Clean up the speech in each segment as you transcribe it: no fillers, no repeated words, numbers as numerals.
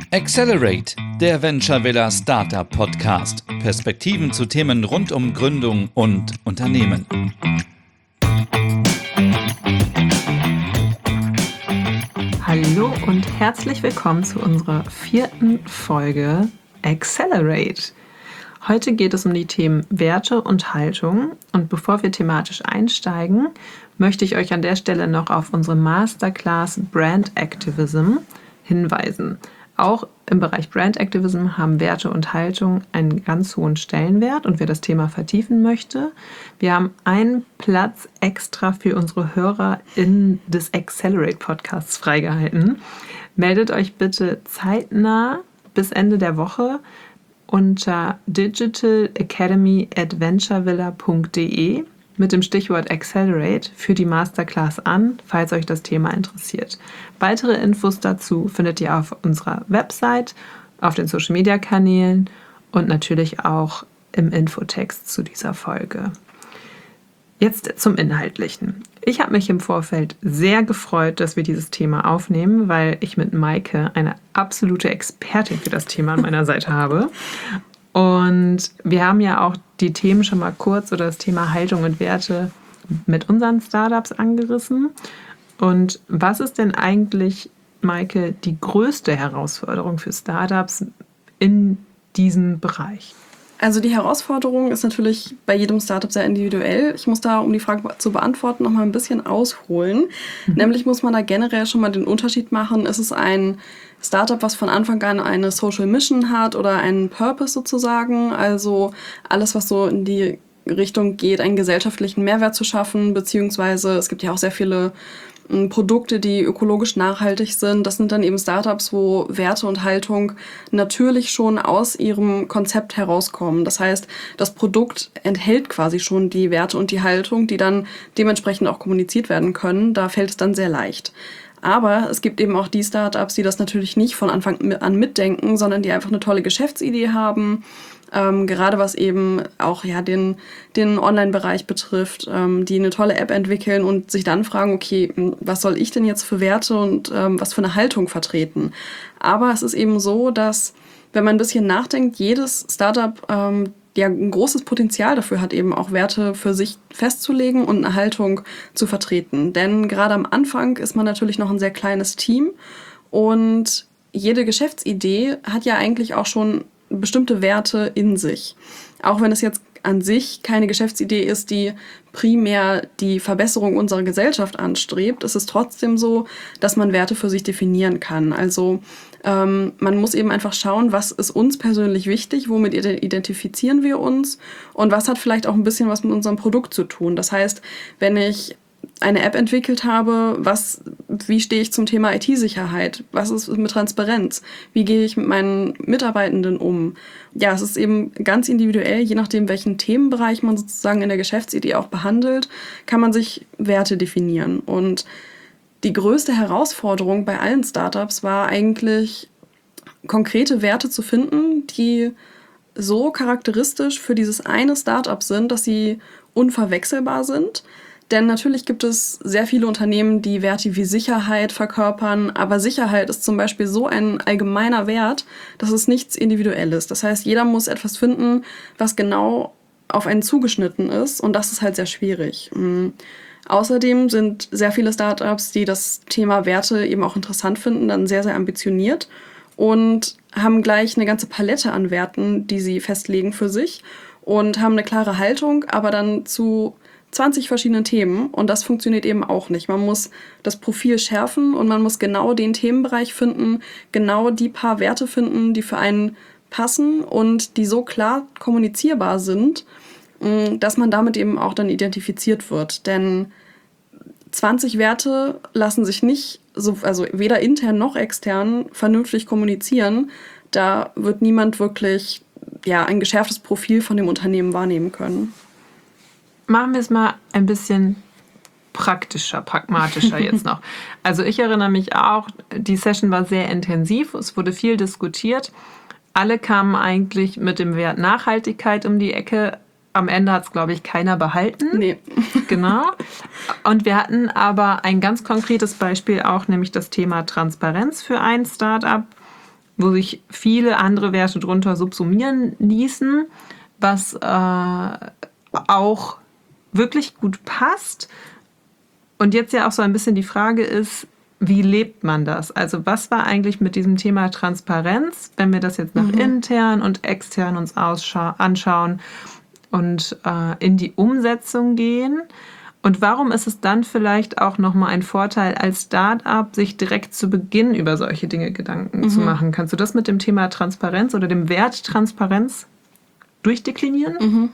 Accelerate, der Venture Villa Startup Podcast. Perspektiven zu Themen rund um Gründung und Unternehmen. Hallo und herzlich willkommen zu unserer 4. Folge Accelerate. Heute geht es um die Themen Werte und Haltung. Und bevor wir thematisch einsteigen, möchte ich euch an der Stelle noch auf unsere Masterclass Brand Activism hinweisen. Auch im Bereich Brand Activism haben Werte und Haltung einen ganz hohen Stellenwert und wer das Thema vertiefen möchte, wir haben einen Platz extra für unsere Hörer in des Accelerate Podcasts freigehalten. Meldet euch bitte zeitnah bis Ende der Woche unter digitalacademy@venturevilla.de mit dem Stichwort Accelerate für die Masterclass an, falls euch das Thema interessiert. Weitere Infos dazu findet ihr auf unserer Website, auf den Social-Media-Kanälen und natürlich auch im Infotext zu dieser Folge. Jetzt zum Inhaltlichen. Ich habe mich im Vorfeld sehr gefreut, dass wir dieses Thema aufnehmen, weil ich mit Maike eine absolute Expertin für das Thema an meiner Seite habe. Und wir haben ja auch die Themen schon mal kurz oder das Thema Haltung und Werte mit unseren Startups angerissen. Und was ist denn eigentlich, Maike, die größte Herausforderung für Startups in diesem Bereich? Also die Herausforderung ist natürlich bei jedem Startup sehr individuell. Ich muss da, um die Frage zu beantworten, noch mal ein bisschen ausholen. Nämlich muss man da generell schon mal den Unterschied machen. Ist es ein Startup, was von Anfang an eine Social Mission hat oder einen Purpose sozusagen? Also alles, was so in die Richtung geht, einen gesellschaftlichen Mehrwert zu schaffen, beziehungsweise es gibt ja auch sehr viele Produkte, die ökologisch nachhaltig sind. Das sind dann eben Startups, wo Werte und Haltung natürlich schon aus ihrem Konzept herauskommen. Das heißt, das Produkt enthält quasi schon die Werte und die Haltung, die dann dementsprechend auch kommuniziert werden können. Da fällt es dann sehr leicht. Aber es gibt eben auch die Startups, die das natürlich nicht von Anfang an mitdenken, sondern die einfach eine tolle Geschäftsidee haben, gerade was eben auch den Online-Bereich betrifft, die eine tolle App entwickeln und sich dann fragen, okay, was soll ich denn jetzt für Werte und was für eine Haltung vertreten? Aber es ist eben so, dass, wenn man ein bisschen nachdenkt, jedes Startup ein großes Potenzial dafür hat, eben auch Werte für sich festzulegen und eine Haltung zu vertreten. Denn gerade am Anfang ist man natürlich noch ein sehr kleines Team und jede Geschäftsidee hat ja eigentlich auch schon bestimmte Werte in sich. Auch wenn es jetzt an sich keine Geschäftsidee ist, die primär die Verbesserung unserer Gesellschaft anstrebt, ist es trotzdem so, dass man Werte für sich definieren kann. Also man muss eben einfach schauen, was ist uns persönlich wichtig, womit identifizieren wir uns und was hat vielleicht auch ein bisschen was mit unserem Produkt zu tun. Das heißt, wenn ich eine App entwickelt habe, wie stehe ich zum Thema IT-Sicherheit? Was ist mit Transparenz? Wie gehe ich mit meinen Mitarbeitenden um? Ja, es ist eben ganz individuell, je nachdem, welchen Themenbereich man sozusagen in der Geschäftsidee auch behandelt, kann man sich Werte definieren. Und die größte Herausforderung bei allen Startups war eigentlich, konkrete Werte zu finden, die so charakteristisch für dieses eine Startup sind, dass sie unverwechselbar sind. Denn natürlich gibt es sehr viele Unternehmen, die Werte wie Sicherheit verkörpern, aber Sicherheit ist zum Beispiel so ein allgemeiner Wert, dass es nichts Individuelles. Das heißt, jeder muss etwas finden, was genau auf einen zugeschnitten ist und das ist halt sehr schwierig. Außerdem sind sehr viele Startups, die das Thema Werte eben auch interessant finden, dann sehr, sehr ambitioniert und haben gleich eine ganze Palette an Werten, die sie festlegen für sich und haben eine klare Haltung, aber dann zu 20 verschiedenen Themen und das funktioniert eben auch nicht. Man muss das Profil schärfen und man muss genau den Themenbereich finden, genau die paar Werte finden, die für einen passen und die so klar kommunizierbar sind, dass man damit eben auch dann identifiziert wird. Denn 20 Werte lassen sich nicht, also weder intern noch extern, vernünftig kommunizieren. Da wird niemand wirklich ein geschärftes Profil von dem Unternehmen wahrnehmen können. Machen wir es mal ein bisschen pragmatischer jetzt noch. Also ich erinnere mich auch, die Session war sehr intensiv, es wurde viel diskutiert. Alle kamen eigentlich mit dem Wert Nachhaltigkeit um die Ecke. Am Ende hat es, glaube ich, keiner behalten. Nee. Genau. Und wir hatten aber ein ganz konkretes Beispiel auch, nämlich das Thema Transparenz für ein Startup, wo sich viele andere Werte drunter subsumieren ließen, was auch wirklich gut passt. Und jetzt ja auch so ein bisschen die Frage ist, wie lebt man das? Also was war eigentlich mit diesem Thema Transparenz, wenn wir das jetzt nach intern und extern uns anschauen und in die Umsetzung gehen? Und warum ist es dann vielleicht auch nochmal ein Vorteil als Start-up, sich direkt zu Beginn über solche Dinge Gedanken zu machen? Kannst du das mit dem Thema Transparenz oder dem Wert Transparenz durchdeklinieren?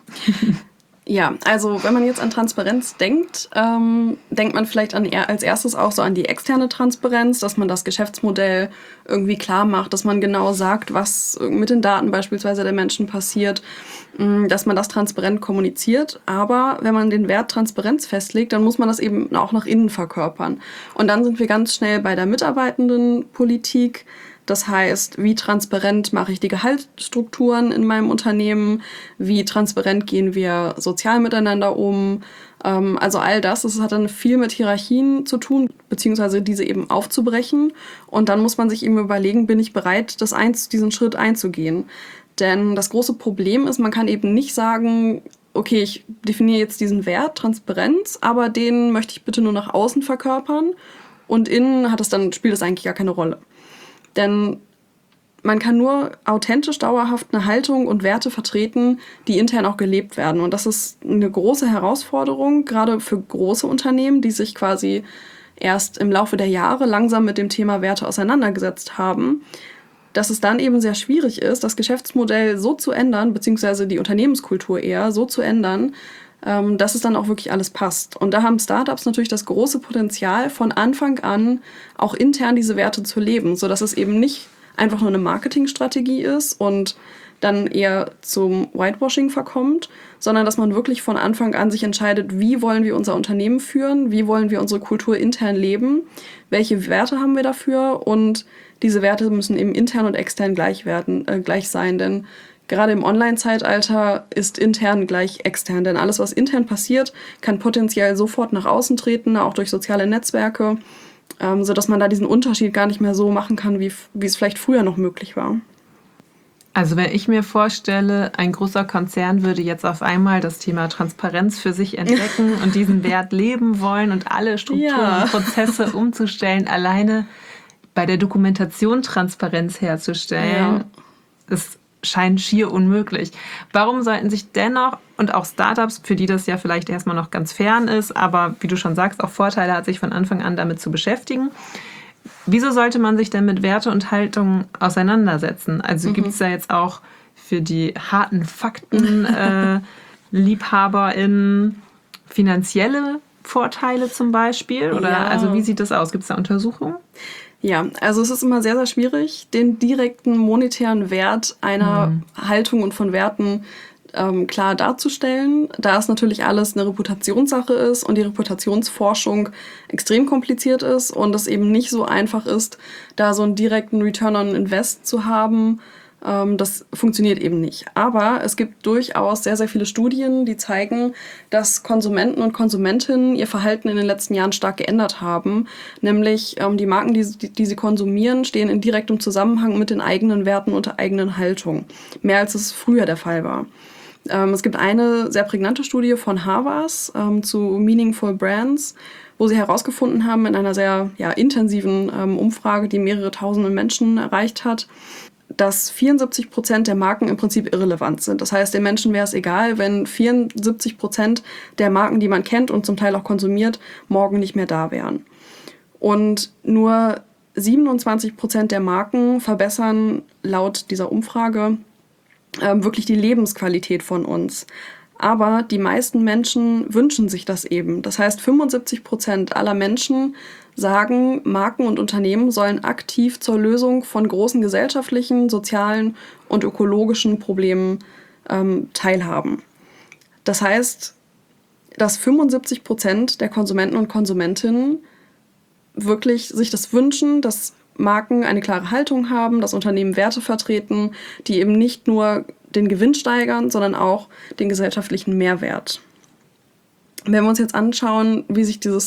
Ja, also wenn man jetzt an Transparenz denkt, denkt man vielleicht als erstes auch so an die externe Transparenz, dass man das Geschäftsmodell irgendwie klar macht, dass man genau sagt, was mit den Daten beispielsweise der Menschen passiert, dass man das transparent kommuniziert. Aber wenn man den Wert Transparenz festlegt, dann muss man das eben auch nach innen verkörpern. Und dann sind wir ganz schnell bei der Mitarbeitendenpolitik. Das heißt, wie transparent mache ich die Gehaltsstrukturen in meinem Unternehmen? Wie transparent gehen wir sozial miteinander um? Also all das hat dann viel mit Hierarchien zu tun, beziehungsweise diese eben aufzubrechen. Und dann muss man sich eben überlegen, bin ich bereit, diesen Schritt einzugehen? Denn das große Problem ist, man kann eben nicht sagen, okay, ich definiere jetzt diesen Wert Transparenz, aber den möchte ich bitte nur nach außen verkörpern. Und innen spielt es eigentlich gar keine Rolle. Denn man kann nur authentisch dauerhaft eine Haltung und Werte vertreten, die intern auch gelebt werden. Und das ist eine große Herausforderung, gerade für große Unternehmen, die sich quasi erst im Laufe der Jahre langsam mit dem Thema Werte auseinandergesetzt haben, dass es dann eben sehr schwierig ist, das Geschäftsmodell so zu ändern, beziehungsweise die Unternehmenskultur eher so zu ändern, dass es dann auch wirklich alles passt. Und da haben Startups natürlich das große Potenzial, von Anfang an auch intern diese Werte zu leben, sodass es eben nicht einfach nur eine Marketingstrategie ist und dann eher zum Whitewashing verkommt, sondern dass man wirklich von Anfang an sich entscheidet, wie wollen wir unser Unternehmen führen, wie wollen wir unsere Kultur intern leben, welche Werte haben wir dafür, und diese Werte müssen eben intern und extern gleich sein, denn gerade im Online-Zeitalter ist intern gleich extern, denn alles, was intern passiert, kann potenziell sofort nach außen treten, auch durch soziale Netzwerke, sodass man da diesen Unterschied gar nicht mehr so machen kann, wie es vielleicht früher noch möglich war. Also wenn ich mir vorstelle, ein großer Konzern würde jetzt auf einmal das Thema Transparenz für sich entdecken und diesen Wert leben wollen und alle Strukturen und Prozesse umzustellen, alleine bei der Dokumentation Transparenz herzustellen, ist scheint schier unmöglich. Warum sollten sich dennoch, und auch Startups, für die das ja vielleicht erstmal noch ganz fern ist, aber wie du schon sagst, auch Vorteile hat, sich von Anfang an damit zu beschäftigen, wieso sollte man sich denn mit Werte und Haltung auseinandersetzen? Also gibt es da jetzt auch für die harten Fakten LiebhaberInnen finanzielle Vorteile zum Beispiel? Oder also wie sieht das aus? Gibt es da Untersuchungen? Ja, also es ist immer sehr, sehr schwierig, den direkten monetären Wert einer Haltung und von Werten klar darzustellen, da es natürlich alles eine Reputationssache ist und die Reputationsforschung extrem kompliziert ist und es eben nicht so einfach ist, da so einen direkten Return on Invest zu haben. Das funktioniert eben nicht. Aber es gibt durchaus sehr, sehr viele Studien, die zeigen, dass Konsumenten und Konsumentinnen ihr Verhalten in den letzten Jahren stark geändert haben. Nämlich die Marken, die sie konsumieren, stehen in direktem Zusammenhang mit den eigenen Werten und der eigenen Haltung. Mehr als es früher der Fall war. Es gibt eine sehr prägnante Studie von Harvard zu Meaningful Brands, wo sie herausgefunden haben in einer sehr intensiven Umfrage, die mehrere tausende Menschen erreicht hat, dass 74% der Marken im Prinzip irrelevant sind. Das heißt, den Menschen wäre es egal, wenn 74% der Marken, die man kennt und zum Teil auch konsumiert, morgen nicht mehr da wären. Und nur 27% der Marken verbessern laut dieser Umfrage wirklich die Lebensqualität von uns. Aber die meisten Menschen wünschen sich das eben. Das heißt, 75% aller Menschen sagen, Marken und Unternehmen sollen aktiv zur Lösung von großen gesellschaftlichen, sozialen und ökologischen Problemen teilhaben. Das heißt, dass 75% der Konsumenten und Konsumentinnen wirklich sich das wünschen, dass Marken eine klare Haltung haben, dass Unternehmen Werte vertreten, die eben nicht nur den Gewinn steigern, sondern auch den gesellschaftlichen Mehrwert. Wenn wir uns jetzt anschauen, wie sich dieses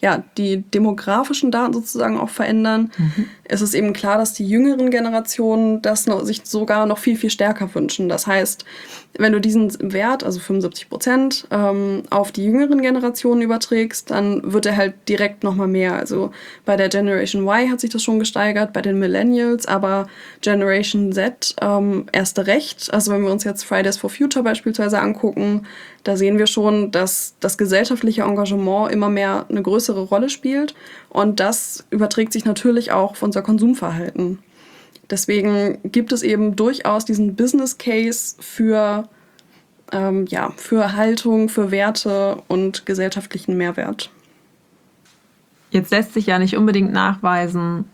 die demografischen Daten sozusagen auch verändern, ist es eben klar, dass die jüngeren Generationen das sich sogar noch viel, viel stärker wünschen. Das heißt, wenn du diesen Wert, also 75%, auf die jüngeren Generationen überträgst, dann wird er halt direkt nochmal mehr. Also bei der Generation Y hat sich das schon gesteigert, bei den Millennials, aber Generation Z erst recht. Also wenn wir uns jetzt Fridays for Future beispielsweise angucken, da sehen wir schon, dass das gesellschaftliche Engagement immer mehr eine größere Rolle spielt. Und das überträgt sich natürlich auch auf unser Konsumverhalten. Deswegen gibt es eben durchaus diesen Business Case für Haltung, für Werte und gesellschaftlichen Mehrwert. Jetzt lässt sich ja nicht unbedingt nachweisen,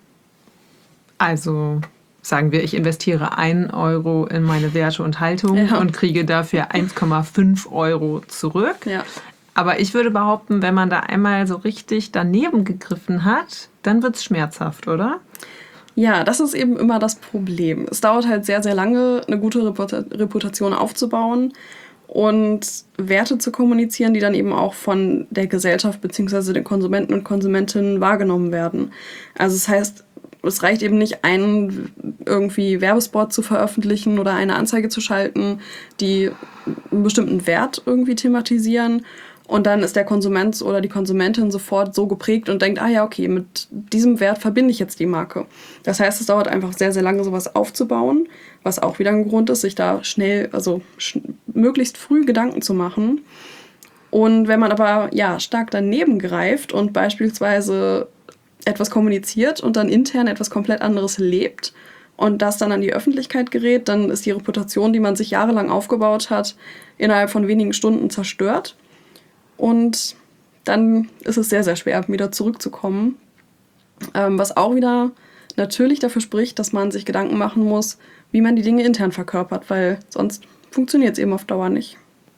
also sagen wir, ich investiere 1 Euro in meine Werte und Haltung und kriege dafür 1,5 Euro zurück. Ja. Aber ich würde behaupten, wenn man da einmal so richtig daneben gegriffen hat, dann wird es schmerzhaft, oder? Ja, das ist eben immer das Problem. Es dauert halt sehr, sehr lange, eine gute Reputation aufzubauen und Werte zu kommunizieren, die dann eben auch von der Gesellschaft bzw. den Konsumenten und Konsumentinnen wahrgenommen werden. Also das heißt, es reicht eben nicht, einen irgendwie Werbespot zu veröffentlichen oder eine Anzeige zu schalten, die einen bestimmten Wert irgendwie thematisieren. Und dann ist der Konsument oder die Konsumentin sofort so geprägt und denkt, okay, mit diesem Wert verbinde ich jetzt die Marke. Das heißt, es dauert einfach sehr, sehr lange, sowas aufzubauen, was auch wieder ein Grund ist, sich da möglichst früh Gedanken zu machen. Und wenn man aber stark daneben greift und beispielsweise etwas kommuniziert und dann intern etwas komplett anderes lebt und das dann an die Öffentlichkeit gerät, dann ist die Reputation, die man sich jahrelang aufgebaut hat, innerhalb von wenigen Stunden zerstört. Und dann ist es sehr, sehr schwer, wieder zurückzukommen. Was auch wieder natürlich dafür spricht, dass man sich Gedanken machen muss, wie man die Dinge intern verkörpert, weil sonst funktioniert es eben auf Dauer nicht.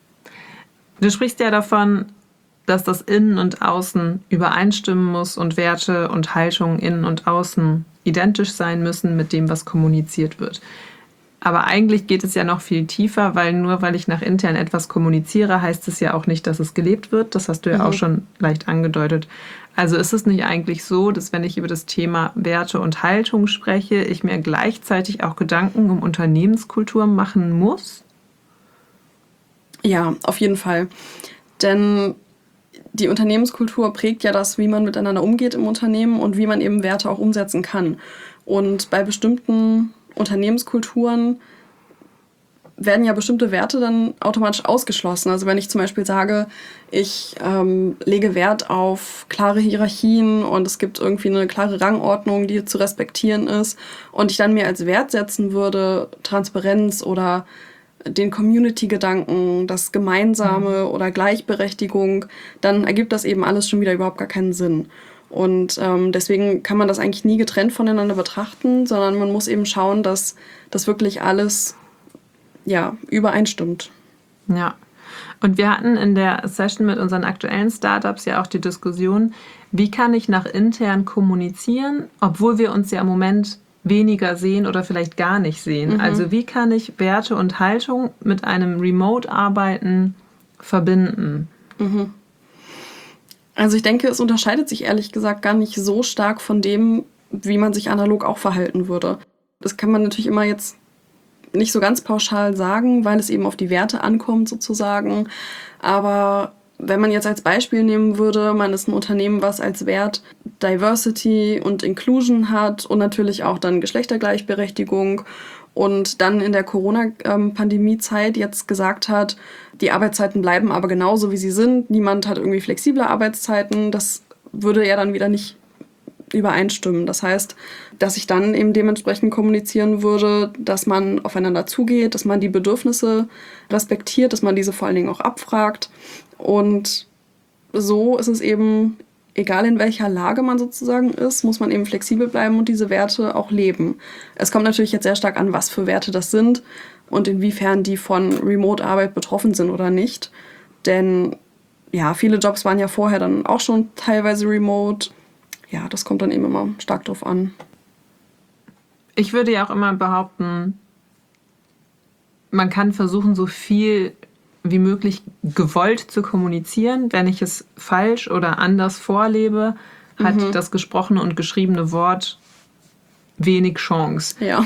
Du sprichst ja davon, dass das Innen und Außen übereinstimmen muss und Werte und Haltungen innen und außen identisch sein müssen mit dem, was kommuniziert wird. Aber eigentlich geht es ja noch viel tiefer, weil nur weil ich nach intern etwas kommuniziere, heißt es ja auch nicht, dass es gelebt wird. Das hast du ja auch schon leicht angedeutet. Also ist es nicht eigentlich so, dass wenn ich über das Thema Werte und Haltung spreche, ich mir gleichzeitig auch Gedanken um Unternehmenskultur machen muss? Ja, auf jeden Fall. Denn die Unternehmenskultur prägt ja das, wie man miteinander umgeht im Unternehmen und wie man eben Werte auch umsetzen kann. Und bei bestimmten Unternehmenskulturen werden ja bestimmte Werte dann automatisch ausgeschlossen. Also wenn ich zum Beispiel sage, ich lege Wert auf klare Hierarchien und es gibt irgendwie eine klare Rangordnung, die zu respektieren ist und ich dann mir als Wert setzen würde, Transparenz oder den Community-Gedanken, das Gemeinsame oder Gleichberechtigung, dann ergibt das eben alles schon wieder überhaupt gar keinen Sinn. Und deswegen kann man das eigentlich nie getrennt voneinander betrachten, sondern man muss eben schauen, dass das wirklich alles übereinstimmt. Ja, und wir hatten in der Session mit unseren aktuellen Startups ja auch die Diskussion, wie kann ich nach intern kommunizieren, obwohl wir uns ja im Moment weniger sehen oder vielleicht gar nicht sehen. Also wie kann ich Werte und Haltung mit einem Remote-Arbeiten verbinden? Also ich denke, es unterscheidet sich ehrlich gesagt gar nicht so stark von dem, wie man sich analog auch verhalten würde. Das kann man natürlich immer jetzt nicht so ganz pauschal sagen, weil es eben auf die Werte ankommt sozusagen. Aber wenn man jetzt als Beispiel nehmen würde, man ist ein Unternehmen, was als Wert Diversity und Inclusion hat und natürlich auch dann Geschlechtergleichberechtigung und dann in der Corona-Pandemie-Zeit jetzt gesagt hat, die Arbeitszeiten bleiben aber genauso, wie sie sind. Niemand hat irgendwie flexible Arbeitszeiten. Das würde ja dann wieder nicht übereinstimmen. Das heißt, dass ich dann eben dementsprechend kommunizieren würde, dass man aufeinander zugeht, dass man die Bedürfnisse respektiert, dass man diese vor allen Dingen auch abfragt. Und so ist es eben, egal in welcher Lage man sozusagen ist, muss man eben flexibel bleiben und diese Werte auch leben. Es kommt natürlich jetzt sehr stark an, was für Werte das sind und inwiefern die von Remote-Arbeit betroffen sind oder nicht. Denn ja, viele Jobs waren ja vorher dann auch schon teilweise remote. Ja, das kommt dann eben immer stark drauf an. Ich würde ja auch immer behaupten, man kann versuchen, so viel wie möglich gewollt zu kommunizieren. Wenn ich es falsch oder anders vorlebe, hat das gesprochene und geschriebene Wort wenig Chance. Ja.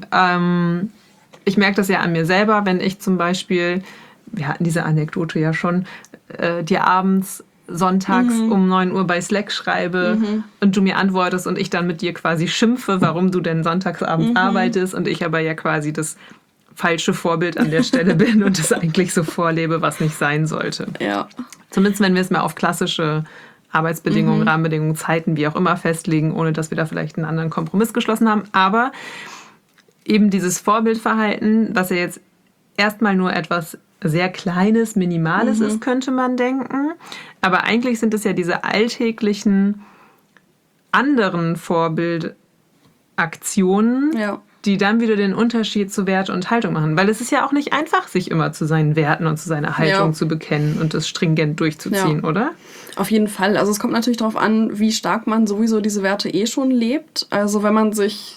Ich merke das ja an mir selber, wenn ich zum Beispiel, wir hatten diese Anekdote ja schon, dir abends sonntags um 9 Uhr bei Slack schreibe und du mir antwortest und ich dann mit dir quasi schimpfe, warum du denn sonntagsabends arbeitest und ich aber ja quasi das falsche Vorbild an der Stelle bin und das eigentlich so vorlebe, was nicht sein sollte. Ja. Zumindest wenn wir es mal auf klassische Arbeitsbedingungen, Rahmenbedingungen, Zeiten, wie auch immer festlegen, ohne dass wir da vielleicht einen anderen Kompromiss geschlossen haben. Aber eben dieses Vorbildverhalten, was ja jetzt erstmal nur etwas sehr Kleines, Minimales ist, könnte man denken. Aber eigentlich sind es ja diese alltäglichen anderen Vorbildaktionen, die dann wieder den Unterschied zu Wert und Haltung machen. Weil es ist ja auch nicht einfach, sich immer zu seinen Werten und zu seiner Haltung zu bekennen und das stringent durchzuziehen, oder? Auf jeden Fall. Also es kommt natürlich darauf an, wie stark man sowieso diese Werte schon lebt. Also wenn man sich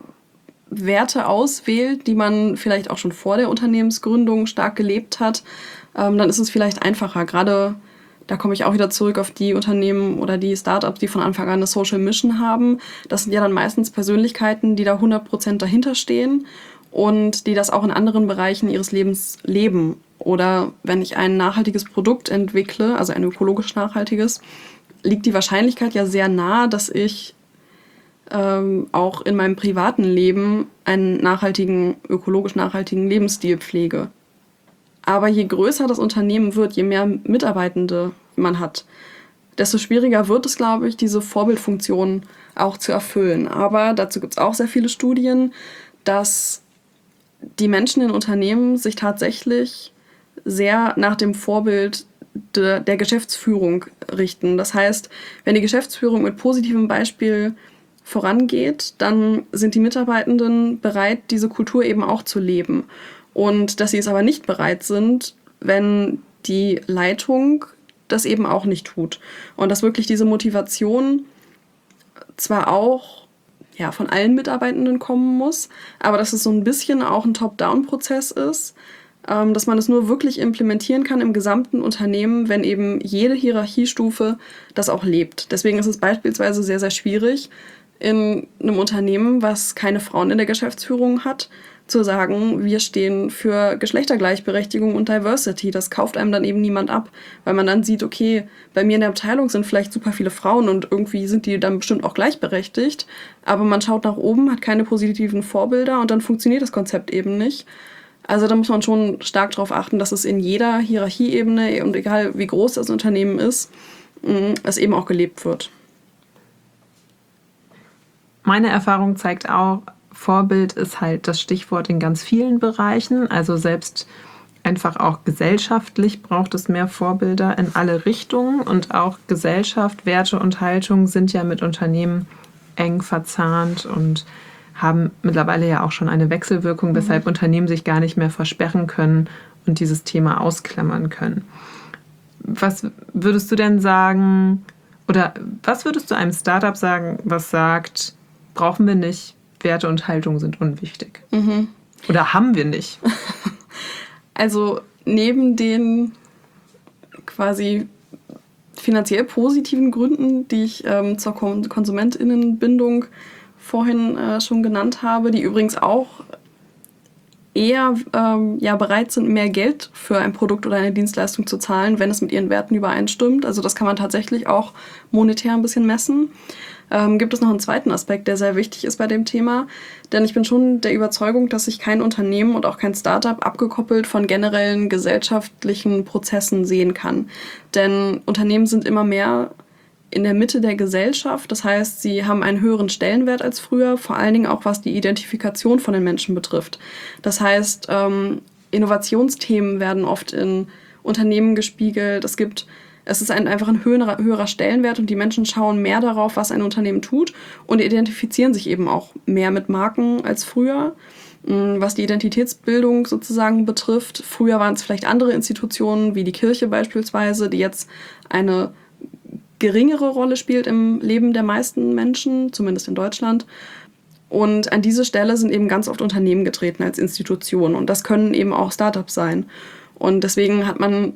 Werte auswählt, die man vielleicht auch schon vor der Unternehmensgründung stark gelebt hat, dann ist es vielleicht einfacher. Gerade da komme ich auch wieder zurück auf die Unternehmen oder die Startups, die von Anfang an eine Social Mission haben. Das sind ja dann meistens Persönlichkeiten, die da 100% dahinter stehen und die das auch in anderen Bereichen ihres Lebens leben. Oder wenn ich ein nachhaltiges Produkt entwickle, also ein ökologisch nachhaltiges, liegt die Wahrscheinlichkeit ja sehr nahe, dass ich auch in meinem privaten Leben einen ökologisch nachhaltigen Lebensstil pflege. Aber je größer das Unternehmen wird, je mehr Mitarbeitende man hat, desto schwieriger wird es, glaube ich, diese Vorbildfunktion auch zu erfüllen. Aber dazu gibt es auch sehr viele Studien, dass die Menschen in Unternehmen sich tatsächlich sehr nach dem Vorbild der Geschäftsführung richten. Das heißt, wenn die Geschäftsführung mit positivem Beispiel vorangeht, dann sind die Mitarbeitenden bereit, diese Kultur eben auch zu leben. Und dass sie es aber nicht bereit sind, wenn die Leitung das eben auch nicht tut. Und dass wirklich diese Motivation zwar auch von allen Mitarbeitenden kommen muss, aber dass es so ein bisschen auch ein Top-Down-Prozess ist, dass man es nur wirklich implementieren kann im gesamten Unternehmen, wenn eben jede Hierarchiestufe das auch lebt. Deswegen ist es beispielsweise sehr, sehr schwierig, in einem Unternehmen, was keine Frauen in der Geschäftsführung hat, zu sagen, wir stehen für Geschlechtergleichberechtigung und Diversity. Das kauft einem dann eben niemand ab, weil man dann sieht, okay, bei mir in der Abteilung sind vielleicht super viele Frauen und irgendwie sind die dann bestimmt auch gleichberechtigt, aber man schaut nach oben, hat keine positiven Vorbilder und dann funktioniert das Konzept eben nicht. Also da muss man schon stark darauf achten, dass es in jeder Hierarchieebene und egal wie groß das Unternehmen ist, es eben auch gelebt wird. Meine Erfahrung zeigt auch, Vorbild ist halt das Stichwort in ganz vielen Bereichen. Also selbst einfach auch gesellschaftlich braucht es mehr Vorbilder in alle Richtungen. Und auch Gesellschaft, Werte und Haltung sind ja mit Unternehmen eng verzahnt und haben mittlerweile ja auch schon eine Wechselwirkung, weshalb Unternehmen sich gar nicht mehr versperren können und dieses Thema ausklammern können. Was würdest du denn sagen, oder was würdest du einem Startup sagen, was sagt, brauchen wir nicht, Werte und Haltung sind unwichtig? Oder haben wir nicht? Also neben den quasi finanziell positiven Gründen, die ich zur KonsumentInnenbindung vorhin schon genannt habe, die übrigens auch eher bereit sind, mehr Geld für ein Produkt oder eine Dienstleistung zu zahlen, wenn es mit ihren Werten übereinstimmt. Also das kann man tatsächlich auch monetär ein bisschen messen. Gibt es noch einen zweiten Aspekt, der sehr wichtig ist bei dem Thema. Denn ich bin schon der Überzeugung, dass sich kein Unternehmen und auch kein Startup abgekoppelt von generellen gesellschaftlichen Prozessen sehen kann. Denn Unternehmen sind immer mehr in der Mitte der Gesellschaft. Das heißt, sie haben einen höheren Stellenwert als früher, vor allen Dingen auch was die Identifikation von den Menschen betrifft. Das heißt, Innovationsthemen werden oft in Unternehmen gespiegelt. Es ist einfach ein höherer Stellenwert und die Menschen schauen mehr darauf, was ein Unternehmen tut und identifizieren sich eben auch mehr mit Marken als früher. Was die Identitätsbildung sozusagen betrifft, früher waren es vielleicht andere Institutionen wie die Kirche beispielsweise, die jetzt eine geringere Rolle spielt im Leben der meisten Menschen, zumindest in Deutschland. Und an diese Stelle sind eben ganz oft Unternehmen getreten als Institutionen und das können eben auch Startups sein. Und deswegen hat man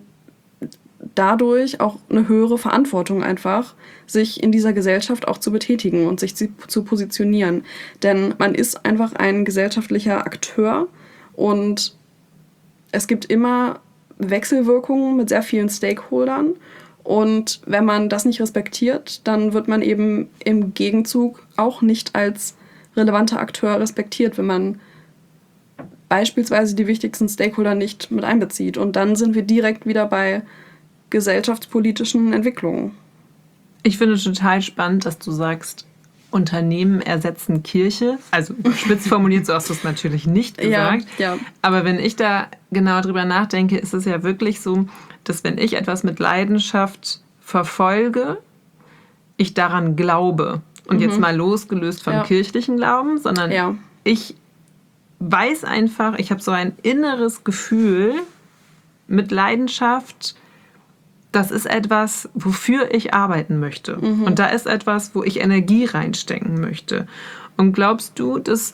dadurch auch eine höhere Verantwortung einfach, sich in dieser Gesellschaft auch zu betätigen und sich zu positionieren. Denn man ist einfach ein gesellschaftlicher Akteur und es gibt immer Wechselwirkungen mit sehr vielen Stakeholdern. Und wenn man das nicht respektiert, dann wird man eben im Gegenzug auch nicht als relevanter Akteur respektiert, wenn man beispielsweise die wichtigsten Stakeholder nicht mit einbezieht. Und dann sind wir direkt wieder bei gesellschaftspolitischen Entwicklungen. Ich finde total spannend, dass du sagst, Unternehmen ersetzen Kirche. Also spitz formuliert, so hast du es natürlich nicht gesagt. Ja. Aber wenn ich da genau drüber nachdenke, ist es ja wirklich so, dass wenn ich etwas mit Leidenschaft verfolge, ich daran glaube. Und jetzt mal losgelöst vom kirchlichen Glauben, sondern ich weiß einfach, ich habe so ein inneres Gefühl mit Leidenschaft, das ist etwas, wofür ich arbeiten möchte. Und da ist etwas, wo ich Energie reinstecken möchte. Und glaubst du, dass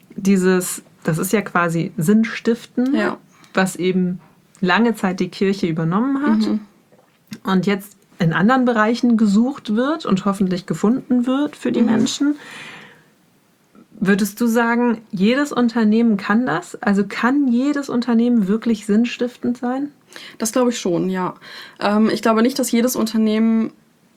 das ist ja quasi Sinnstiften, was eben lange Zeit die Kirche übernommen hat und jetzt in anderen Bereichen gesucht wird und hoffentlich gefunden wird für die Menschen? Würdest du sagen, jedes Unternehmen kann das? Also kann jedes Unternehmen wirklich sinnstiftend sein? Das glaube ich schon, ja. Ich glaube nicht, dass jedes Unternehmen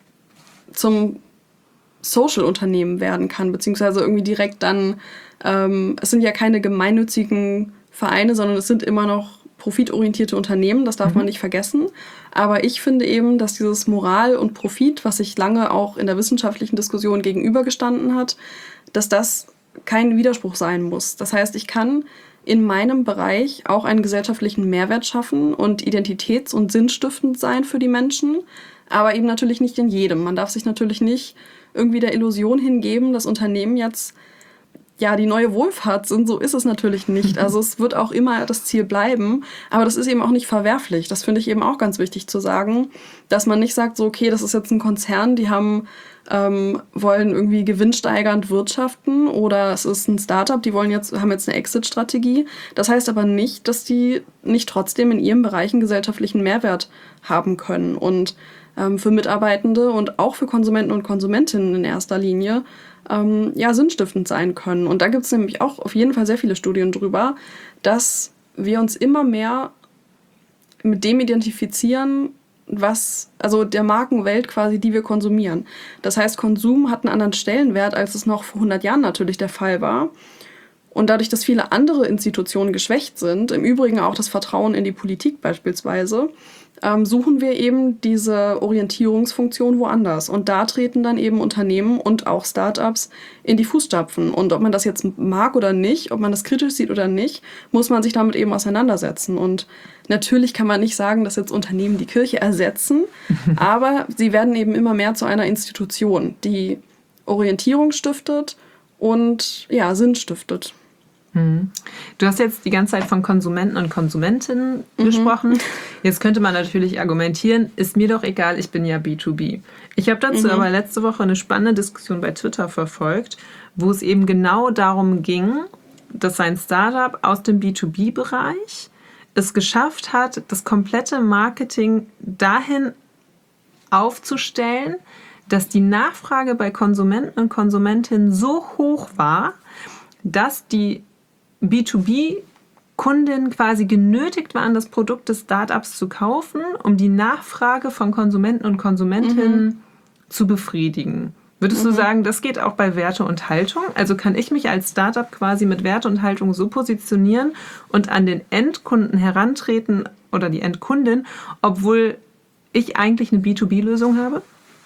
zum Social-Unternehmen werden kann, beziehungsweise irgendwie direkt dann, es sind ja keine gemeinnützigen Vereine, sondern es sind immer noch profitorientierte Unternehmen, das darf man nicht vergessen. Aber ich finde eben, dass dieses Moral und Profit, was sich lange auch in der wissenschaftlichen Diskussion gegenübergestanden hat, dass das kein Widerspruch sein muss. Das heißt, ich kann in meinem Bereich auch einen gesellschaftlichen Mehrwert schaffen und identitäts- und sinnstiftend sein für die Menschen, aber eben natürlich nicht in jedem. Man darf sich natürlich nicht irgendwie der Illusion hingeben, dass Unternehmen jetzt die neue Wohlfahrt sind. So ist es natürlich nicht. Also es wird auch immer das Ziel bleiben, aber das ist eben auch nicht verwerflich. Das finde ich eben auch ganz wichtig zu sagen, dass man nicht sagt, so okay, das ist jetzt ein Konzern, die wollen irgendwie gewinnsteigernd wirtschaften, oder es ist ein Startup, die haben jetzt eine Exit-Strategie. Das heißt aber nicht, dass die nicht trotzdem in ihrem Bereich einen gesellschaftlichen Mehrwert haben können und für Mitarbeitende und auch für Konsumenten und Konsumentinnen in erster Linie sinnstiftend sein können. Und da gibt es nämlich auch auf jeden Fall sehr viele Studien drüber, dass wir uns immer mehr mit dem identifizieren, also der Markenwelt quasi, die wir konsumieren. Das heißt, Konsum hat einen anderen Stellenwert, als es noch vor 100 Jahren natürlich der Fall war. Und dadurch, dass viele andere Institutionen geschwächt sind, im Übrigen auch das Vertrauen in die Politik beispielsweise, suchen wir eben diese Orientierungsfunktion woanders. Und da treten dann eben Unternehmen und auch Startups in die Fußstapfen. Und ob man das jetzt mag oder nicht, ob man das kritisch sieht oder nicht, muss man sich damit eben auseinandersetzen. Und natürlich kann man nicht sagen, dass jetzt Unternehmen die Kirche ersetzen, aber sie werden eben immer mehr zu einer Institution, die Orientierung stiftet und Sinn stiftet. Du hast jetzt die ganze Zeit von Konsumenten und Konsumentinnen gesprochen. Jetzt könnte man natürlich argumentieren, ist mir doch egal, ich bin ja B2B. Ich habe dazu aber letzte Woche eine spannende Diskussion bei Twitter verfolgt, wo es eben genau darum ging, dass ein Startup aus dem B2B-Bereich es geschafft hat, das komplette Marketing dahin aufzustellen, dass die Nachfrage bei Konsumenten und Konsumentinnen so hoch war, dass die B2B-Kundin quasi genötigt waren, das Produkt des Startups zu kaufen, um die Nachfrage von Konsumenten und Konsumentinnen zu befriedigen. Würdest du sagen, das geht auch bei Werte und Haltung? Also kann ich mich als Startup quasi mit Werte und Haltung so positionieren und an den Endkunden herantreten oder die Endkundin, obwohl ich eigentlich eine B2B-Lösung habe?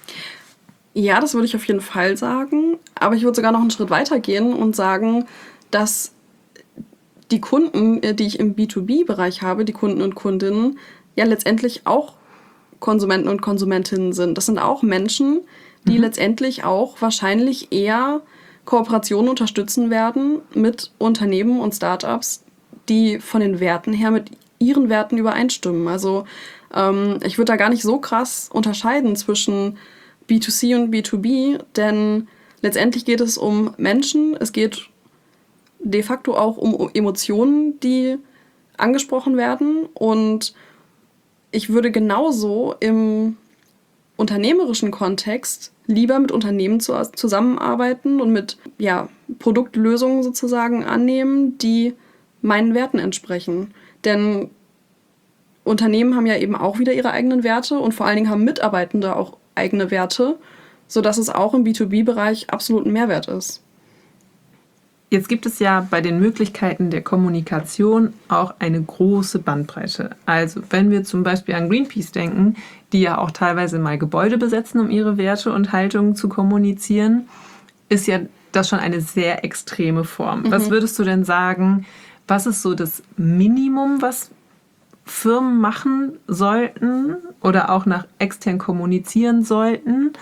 Ja, das würde ich auf jeden Fall sagen. Aber ich würde sogar noch einen Schritt weiter gehen und sagen, dass die Kunden, die ich im B2B-Bereich habe, die Kunden und Kundinnen, ja letztendlich auch Konsumenten und Konsumentinnen sind. Das sind auch Menschen, die letztendlich auch wahrscheinlich eher Kooperationen unterstützen werden mit Unternehmen und Startups, die von den Werten her mit ihren Werten übereinstimmen. Also ich würde da gar nicht so krass unterscheiden zwischen B2C und B2B, denn letztendlich geht es um Menschen, es geht de facto auch um Emotionen, die angesprochen werden. Und ich würde genauso im unternehmerischen Kontext lieber mit Unternehmen zusammenarbeiten und mit Produktlösungen sozusagen annehmen, die meinen Werten entsprechen. Denn Unternehmen haben ja eben auch wieder ihre eigenen Werte und vor allen Dingen haben Mitarbeitende auch eigene Werte, sodass es auch im B2B-Bereich absolut ein Mehrwert ist. Jetzt gibt es ja bei den Möglichkeiten der Kommunikation auch eine große Bandbreite. Also wenn wir zum Beispiel an Greenpeace denken, die ja auch teilweise mal Gebäude besetzen, um ihre Werte und Haltungen zu kommunizieren, ist ja das schon eine sehr extreme Form. Was würdest du denn sagen, was ist so das Minimum, was Firmen machen sollten oder auch nach extern kommunizieren sollten?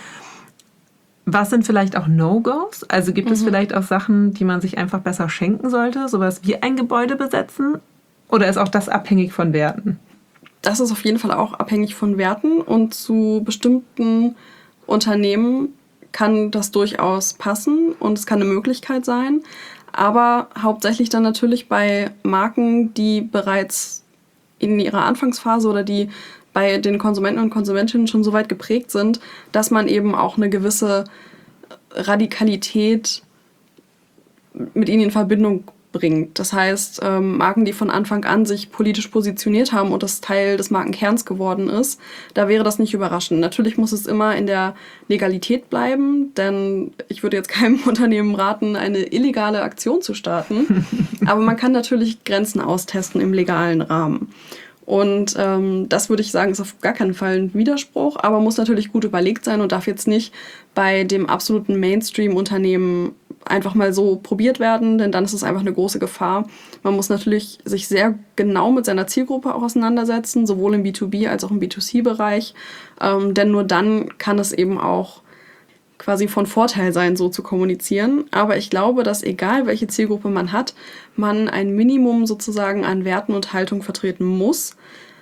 Was sind vielleicht auch No-Gos? Also gibt es vielleicht auch Sachen, die man sich einfach besser schenken sollte? Sowas wie ein Gebäude besetzen? Oder ist auch das abhängig von Werten? Das ist auf jeden Fall auch abhängig von Werten. Und zu bestimmten Unternehmen kann das durchaus passen und es kann eine Möglichkeit sein. Aber hauptsächlich dann natürlich bei Marken, die bereits in ihrer Anfangsphase oder die bei den Konsumenten und Konsumentinnen schon so weit geprägt sind, dass man eben auch eine gewisse Radikalität mit ihnen in Verbindung bringt. Das heißt, Marken, die von Anfang an sich politisch positioniert haben und das Teil des Markenkerns geworden ist, da wäre das nicht überraschend. Natürlich muss es immer in der Legalität bleiben, denn ich würde jetzt keinem Unternehmen raten, eine illegale Aktion zu starten. Aber man kann natürlich Grenzen austesten im legalen Rahmen. Und das würde ich sagen, ist auf gar keinen Fall ein Widerspruch, aber muss natürlich gut überlegt sein und darf jetzt nicht bei dem absoluten Mainstream-Unternehmen einfach mal so probiert werden, denn dann ist es einfach eine große Gefahr. Man muss natürlich sich sehr genau mit seiner Zielgruppe auch auseinandersetzen, sowohl im B2B als auch im B2C-Bereich, denn nur dann kann es eben auch quasi von Vorteil sein, so zu kommunizieren. Aber ich glaube, dass egal welche Zielgruppe man hat, man ein Minimum sozusagen an Werten und Haltung vertreten muss.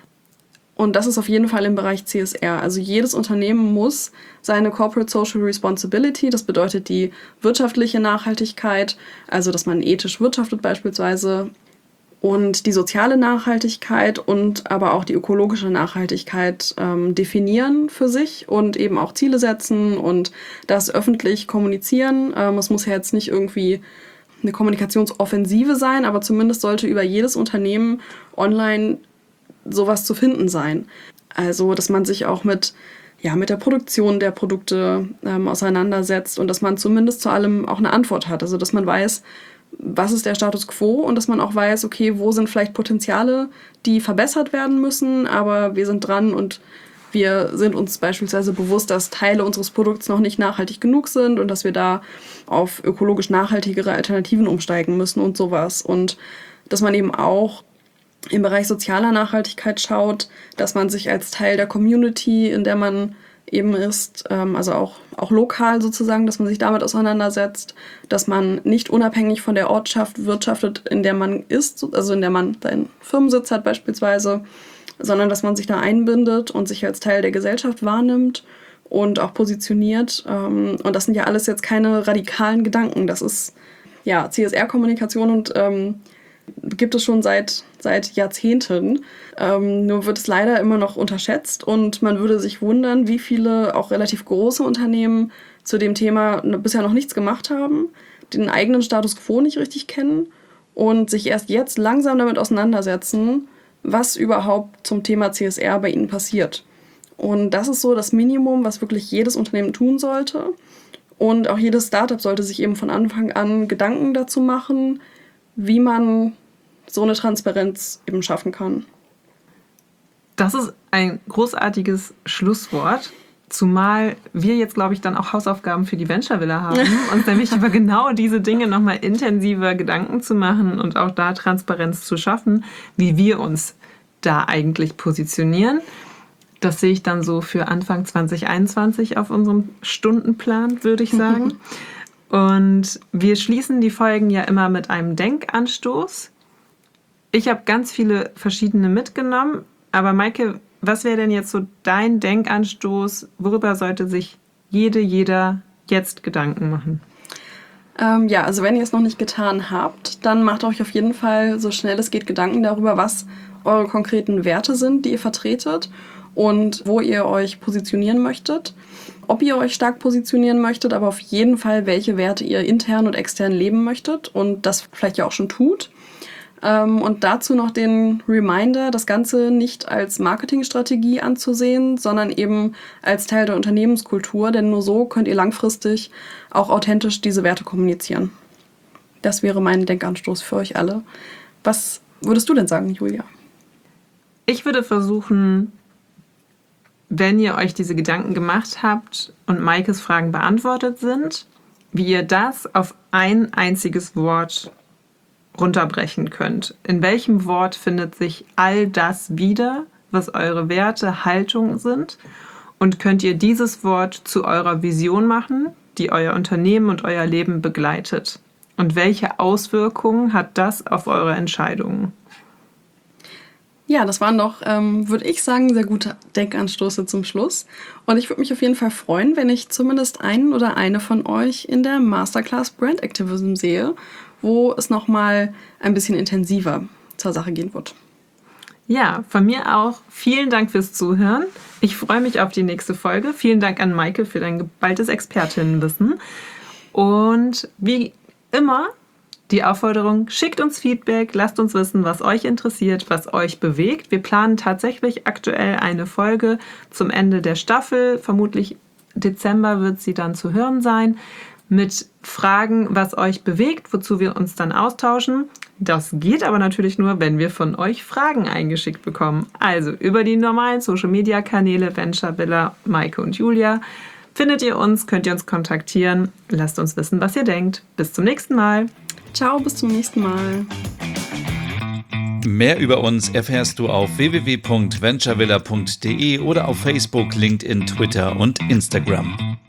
Und das ist auf jeden Fall im Bereich CSR. Also jedes Unternehmen muss seine Corporate Social Responsibility, das bedeutet die wirtschaftliche Nachhaltigkeit, also dass man ethisch wirtschaftet beispielsweise, und die soziale Nachhaltigkeit und aber auch die ökologische Nachhaltigkeit definieren für sich und eben auch Ziele setzen und das öffentlich kommunizieren. Es muss ja jetzt nicht irgendwie eine Kommunikationsoffensive sein, aber zumindest sollte über jedes Unternehmen online sowas zu finden sein. Also, dass man sich auch mit der Produktion der Produkte auseinandersetzt und dass man zumindest zu allem auch eine Antwort hat. Also, dass man weiß, was ist der Status quo und dass man auch weiß, okay, wo sind vielleicht Potenziale, die verbessert werden müssen, aber wir sind dran und wir sind uns beispielsweise bewusst, dass Teile unseres Produkts noch nicht nachhaltig genug sind und dass wir da auf ökologisch nachhaltigere Alternativen umsteigen müssen und sowas. Und dass man eben auch im Bereich sozialer Nachhaltigkeit schaut, dass man sich als Teil der Community, in der man eben ist, also auch lokal sozusagen, dass man sich damit auseinandersetzt, dass man nicht unabhängig von der Ortschaft wirtschaftet, in der man ist, also in der man seinen Firmensitz hat beispielsweise, sondern dass man sich da einbindet und sich als Teil der Gesellschaft wahrnimmt und auch positioniert. Und das sind ja alles jetzt keine radikalen Gedanken. Das ist CSR-Kommunikation und gibt es schon seit Jahrzehnten. Nur wird es leider immer noch unterschätzt und man würde sich wundern, wie viele auch relativ große Unternehmen zu dem Thema bisher noch nichts gemacht haben, den eigenen Status quo nicht richtig kennen und sich erst jetzt langsam damit auseinandersetzen, was überhaupt zum Thema CSR bei ihnen passiert. Und das ist so das Minimum, was wirklich jedes Unternehmen tun sollte. Und auch jedes Startup sollte sich eben von Anfang an Gedanken dazu machen, wie man so eine Transparenz eben schaffen kann. Das ist ein großartiges Schlusswort, zumal wir jetzt, glaube ich, dann auch Hausaufgaben für die Venture Villa haben, uns nämlich über genau diese Dinge nochmal intensiver Gedanken zu machen und auch da Transparenz zu schaffen, wie wir uns da eigentlich positionieren. Das sehe ich dann so für Anfang 2021 auf unserem Stundenplan, würde ich sagen. Und wir schließen die Folgen ja immer mit einem Denkanstoß. Ich habe ganz viele verschiedene mitgenommen, aber Maike, was wäre denn jetzt so dein Denkanstoß? Worüber sollte sich jeder jetzt Gedanken machen? Also wenn ihr es noch nicht getan habt, dann macht euch auf jeden Fall so schnell es geht Gedanken darüber, was eure konkreten Werte sind, die ihr vertretet und wo ihr euch positionieren möchtet. Ob ihr euch stark positionieren möchtet, aber auf jeden Fall, welche Werte ihr intern und extern leben möchtet und das vielleicht ja auch schon tut. Und dazu noch den Reminder, das Ganze nicht als Marketingstrategie anzusehen, sondern eben als Teil der Unternehmenskultur, denn nur so könnt ihr langfristig auch authentisch diese Werte kommunizieren. Das wäre mein Denkanstoß für euch alle. Was würdest du denn sagen, Julia? Ich würde versuchen, wenn ihr euch diese Gedanken gemacht habt und Maikes Fragen beantwortet sind, wie ihr das auf ein einziges Wort runterbrechen könnt. In welchem Wort findet sich all das wieder, was eure Werte, Haltungen sind? Und könnt ihr dieses Wort zu eurer Vision machen, die euer Unternehmen und euer Leben begleitet? Und welche Auswirkungen hat das auf eure Entscheidungen? Ja, das waren doch, würde ich sagen, sehr gute Denkanstoße zum Schluss. Und ich würde mich auf jeden Fall freuen, wenn ich zumindest einen oder eine von euch in der Masterclass Brand Activism sehe, wo es nochmal ein bisschen intensiver zur Sache gehen wird. Ja, von mir auch. Vielen Dank fürs Zuhören. Ich freue mich auf die nächste Folge. Vielen Dank an Maike für dein geballtes Expertinnenwissen. Und wie immer, die Aufforderung, schickt uns Feedback, lasst uns wissen, was euch interessiert, was euch bewegt. Wir planen tatsächlich aktuell eine Folge zum Ende der Staffel. Vermutlich Dezember wird sie dann zu hören sein. Mit Fragen, was euch bewegt, wozu wir uns dann austauschen. Das geht aber natürlich nur, wenn wir von euch Fragen eingeschickt bekommen. Also über die normalen Social-Media-Kanäle Venture Villa, Maike und Julia findet ihr uns, könnt ihr uns kontaktieren. Lasst uns wissen, was ihr denkt. Bis zum nächsten Mal. Ciao, bis zum nächsten Mal. Mehr über uns erfährst du auf www.venturevilla.de oder auf Facebook, LinkedIn, Twitter und Instagram.